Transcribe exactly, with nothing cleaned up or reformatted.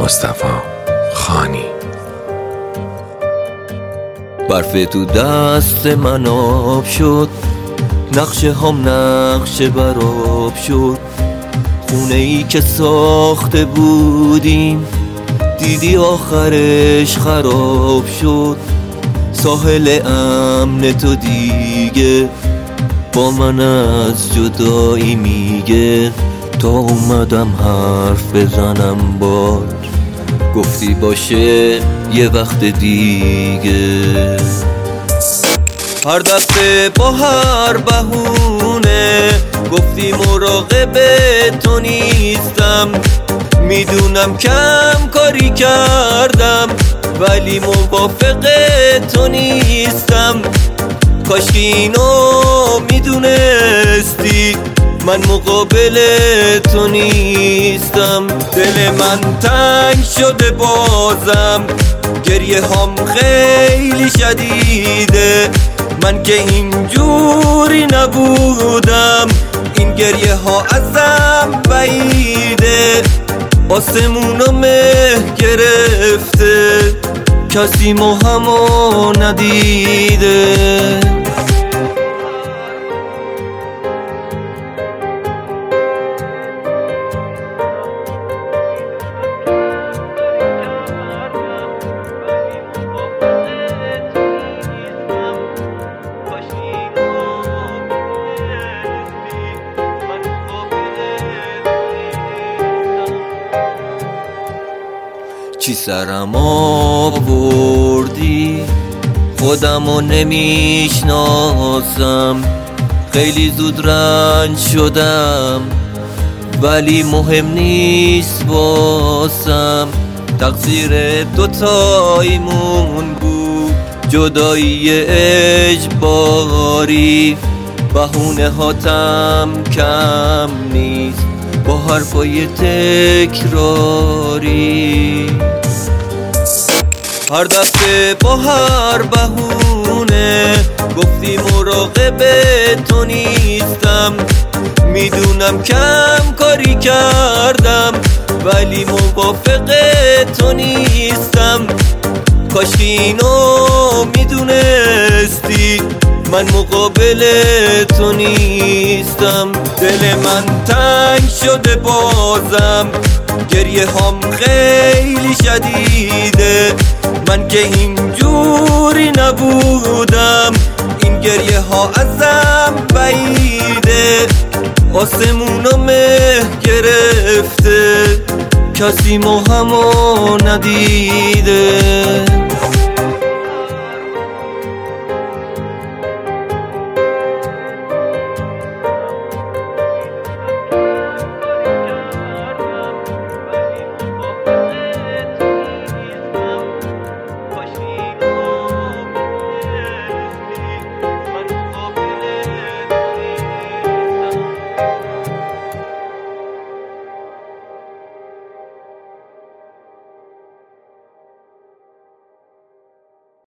مصطفی خانی. برف تو دست من آب شد، نقشه هم نقشه براب شد. خونه ای که ساخته بودیم دیدی آخرش خراب شد. ساحل امن تو دیگه با من از جدایی میگه. تا اومدم حرف بزنم باش، گفتی باشه یه وقت دیگه. هر دفعه با هر بهونه گفتی مراقب تو نیستم. میدونم کم کاری کردم ولی موافق تو نیستم. کاشکی اینو میدونستی من مقابل تو نیستم. دل من تنگ شده بازم، گریه هم خیلی شدیده. من که اینجوری نبودم، این گریه ها ازم بعیده. آسمونو مه گرفته، کسی ما همو ندیده. چی سرم آوردی خودمو نمیشناسم. خیلی زود رنج شدم ولی مهم نیست واسم. تقصیر دوتاییمون بود، جدایی اجباری. بهونه هاتم کم نیست با حرفای تکراری. هر دفعه با هر بهونه گفتی مراقب تو نیستم. میدونم کم کاری کردم ولی موافق تو نیستم. کاشکی اینو میدونستی من مقابل تو نیستم. دل من تنگ شده بازم، گریه هم خیلی شدیده. من که اینجوری نبودم، این گریه ها ازم بعیده. آسمونو مه گرفته، کسی ما همو ندیده.